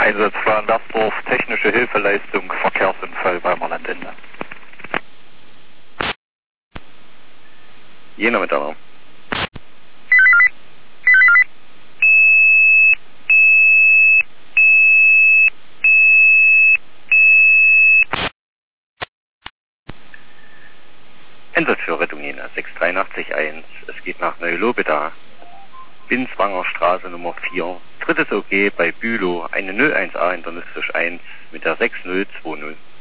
Einsatzplan Dasdorf, technische Hilfeleistung, Verkehrsunfall bei Landende. Jena mit Alarm. Einsatz für Rettung Jena 683-1. Es geht nach Neu-Lobeda. Binswanger Straße Nummer 4. Drittes OG bei Bülow. Eine 01A internistisch 1 mit der 6020.